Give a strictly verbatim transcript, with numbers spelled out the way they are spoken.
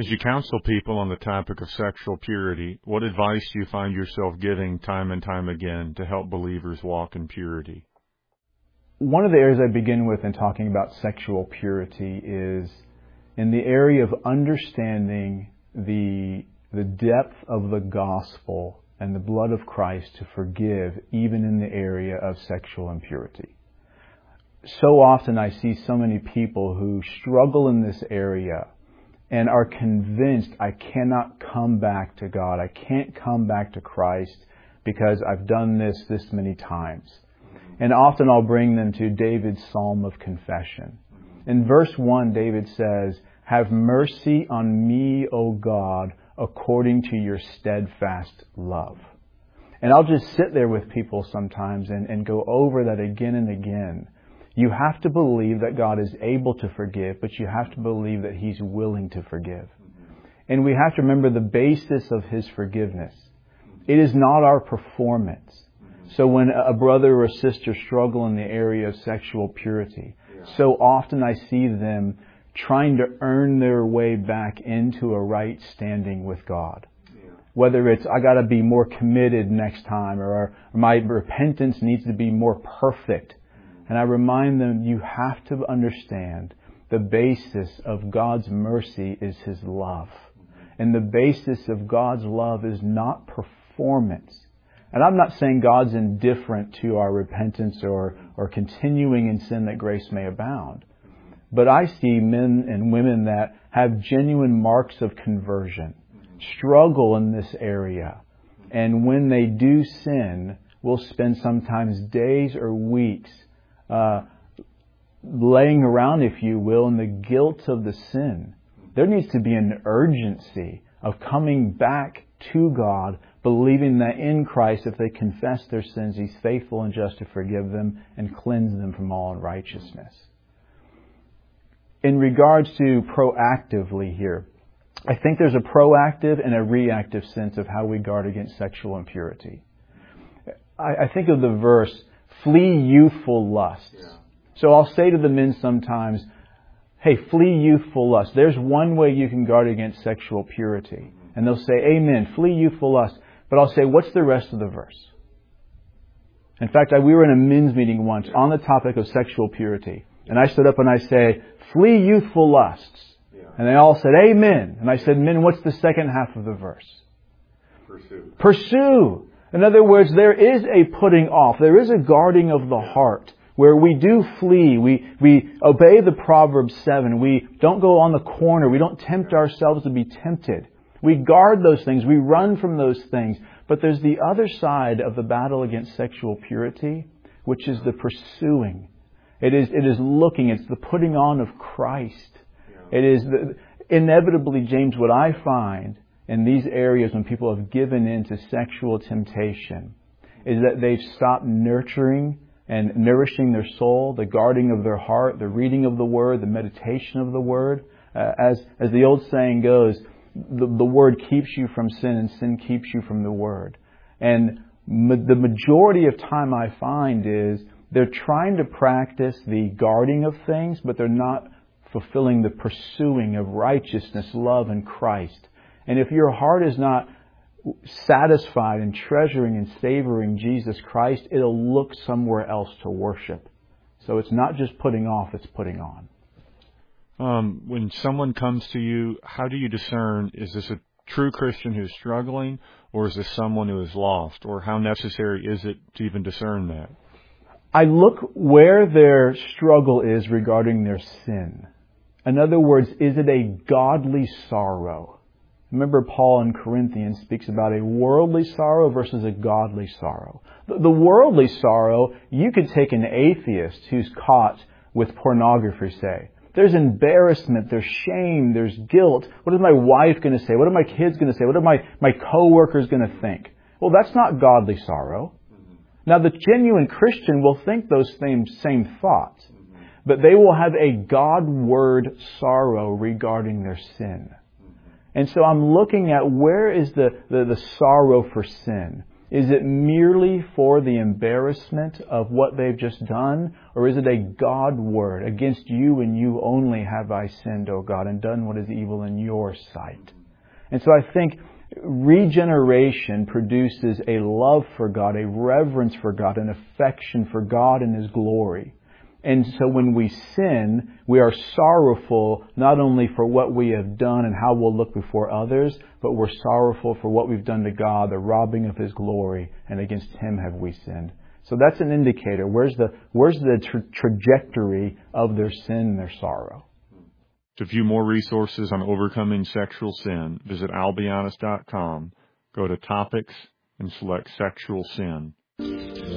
As you counsel people on the topic of sexual purity, what advice do you find yourself giving time and time again to help believers walk in purity? One of the areas I begin with in talking about sexual purity is in the area of understanding the, the depth of the gospel and the blood of Christ to forgive even in the area of sexual impurity. So often I see so many people who struggle in this area and are convinced I cannot come back to God. I can't come back to Christ because I've done this this many times. And often I'll bring them to David's Psalm of Confession. In verse one, David says, "Have mercy on me, O God, according to your steadfast love." And I'll just sit there with people sometimes and, and go over that again and again. You have to believe that God is able to forgive, but you have to believe that He's willing to forgive. And we have to remember the basis of His forgiveness. It is not our performance. So when a brother or a sister struggle in the area of sexual purity, so often I see them trying to earn their way back into a right standing with God. Whether it's, I got to be more committed next time, or my repentance needs to be more perfect. And I remind them, you have to understand the basis of God's mercy is His love. And the basis of God's love is not performance. And I'm not saying God's indifferent to our repentance or, or continuing in sin that grace may abound. But I see men and women that have genuine marks of conversion, struggle in this area. And when they do sin, will spend sometimes days or weeks Uh, laying around, if you will, in the guilt of the sin. There needs to be an urgency of coming back to God, believing that in Christ, if they confess their sins, He's faithful and just to forgive them and cleanse them from all unrighteousness. In regards to proactively here, I think there's a proactive and a reactive sense of how we guard against sexual impurity. I, I think of the verse, "Flee youthful lusts." Yeah. So I'll say to the men sometimes, hey, flee youthful lusts. There's one way you can guard against sexual purity. Mm-hmm. And they'll say, amen, flee youthful lusts. But I'll say, what's the rest of the verse? In fact, I, we were in a men's meeting once on the topic of sexual purity. And I stood up and I say, flee youthful lusts. Yeah. And they all said, amen. And I said, men, what's the second half of the verse? Pursue. Pursue. In other words, there is a putting off. There is a guarding of the heart where we do flee. We, we obey the Proverbs seven. We don't go on the corner. We don't tempt ourselves to be tempted. We guard those things. We run from those things. But there's the other side of the battle against sexual purity, which is the pursuing. It is, it is looking. It's the putting on of Christ. It is the, inevitably, James, what I find in these areas when people have given in to sexual temptation is that they've stopped nurturing and nourishing their soul, the guarding of their heart, the reading of the Word, the meditation of the Word. Uh, as as the old saying goes, the, the Word keeps you from sin and sin keeps you from the Word. And ma- the majority of time I find is they're trying to practice the guarding of things, but they're not fulfilling the pursuing of righteousness, love, and Christ. And if your heart is not satisfied in treasuring and savoring Jesus Christ, it'll look somewhere else to worship. So it's not just putting off, it's putting on. Um, when someone comes to you, how do you discern, is this a true Christian who's struggling, or is this someone who is lost? Or how necessary is it to even discern that? I look where their struggle is regarding their sin. In other words, is it a godly sorrow? Remember, Paul in Corinthians speaks about a worldly sorrow versus a godly sorrow. The worldly sorrow, you could take an atheist who's caught with pornography, say. There's embarrassment, there's shame, there's guilt. What is my wife going to say? What are my kids going to say? What are my, my co-workers going to think? Well, that's not godly sorrow. Now, the genuine Christian will think those same, same thoughts, but they will have a God-word sorrow regarding their sin. And so I'm looking at where is the, the, the sorrow for sin. Is it merely for the embarrassment of what they've just done? Or is it a God word? Against you and you only have I sinned, O God, and done what is evil in your sight. And so I think regeneration produces a love for God, a reverence for God, an affection for God and His glory. And so when we sin, we are sorrowful not only for what we have done and how we'll look before others, but we're sorrowful for what we've done to God, the robbing of His glory, and against Him have we sinned. So that's an indicator. Where's the where's the tra- trajectory of their sin and their sorrow? To view more resources on overcoming sexual sin, visit albianus dot com, go to Topics, and select Sexual Sin.